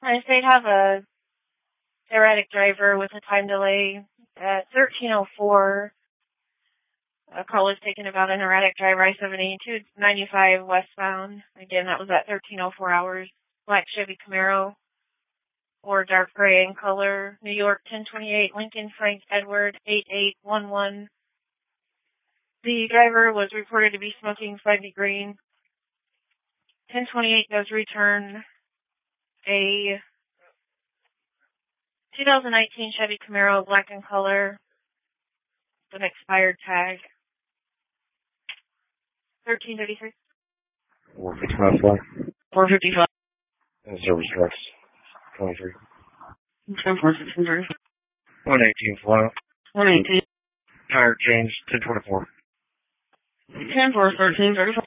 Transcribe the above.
They have a erratic driver with a time delay at 13:04. A call was taken about an erratic driver I-70 295 westbound. Again, that was at 13:04 hours. Black Chevy Camaro or dark gray in color. New York 1028 Lincoln Frank Edward 8811. The driver was reported to be smoking 5D green. 1028 does return a 2019 Chevy Camaro, black in color, with an expired tag. 1333. 455 fly. 455. And service trucks. 23. 10-4-6-3. 118 fly. 118. Tire change 1024. 10-4-13-35.